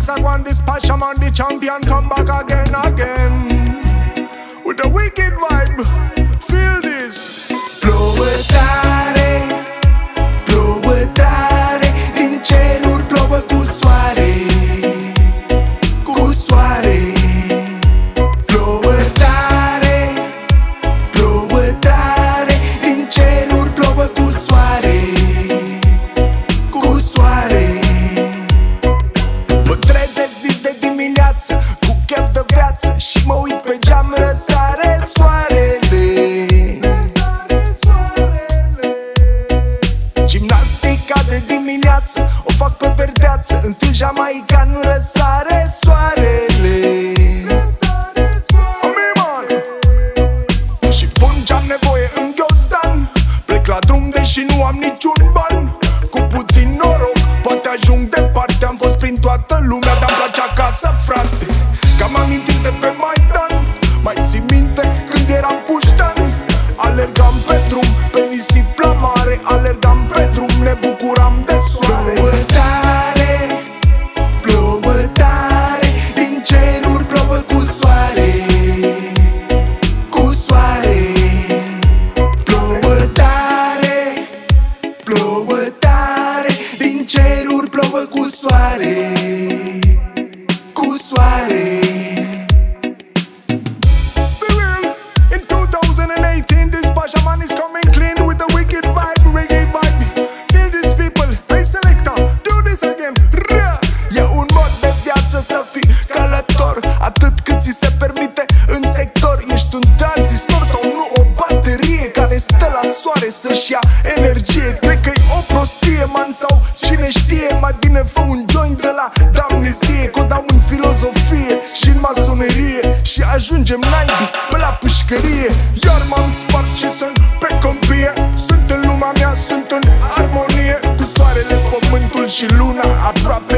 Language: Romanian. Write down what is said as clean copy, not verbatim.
things I want this passion man, the champion come back again. With a wicked vibe, feel this. Plouă tare, plouă tare, din ceruri plouă cu soare, cu soare. Plouă tare, plouă tare, din ceruri plouă cu soare, cu soare. Mă trezesc dis de dimineață, cu chef de viață, și mă uit pe geam, răsare soarele. Gimnastica de dimineață o fac pe verdeață, în stil jamaican, răsare soarele. Și pun ce-am nevoie în ghiozdan, plec la drum deși nu am niciun ban. Cu puțin noroc poate ajung departe, am fost prin toată lumea, dar-mi place acasă, frate. Că am amintit de pe Maidan. Mai ții minte când eram puștan? Alergam pe drum, pe nisip la mare, alergam pe drum, ne bucuram de soare. Plouă tare, plouă tare, din ceruri plouă cu soare, cu soare. Plouă tare, plouă tare, din ceruri plouă cu soare, cu soare. Man is coming clean with a wicked vibe, reggae vibe. Feel these people, hey selector, do this again. E un mod de viață să fii călător, atât cât ți se permite în sector. Ești un tranzistor sau nu o baterie care stă la soare să-și ia energie. Cred că-i o prostie, man, sau cine știe. Mai bine fă un joint de la damnezie, că o dau în filozofie și în masonerie, și ajungem naibii pe la pușcărie. Iar m-am spart și sunt pe câmpie, sunt în lumea mea, sunt în armonie cu soarele, pământul și luna aproape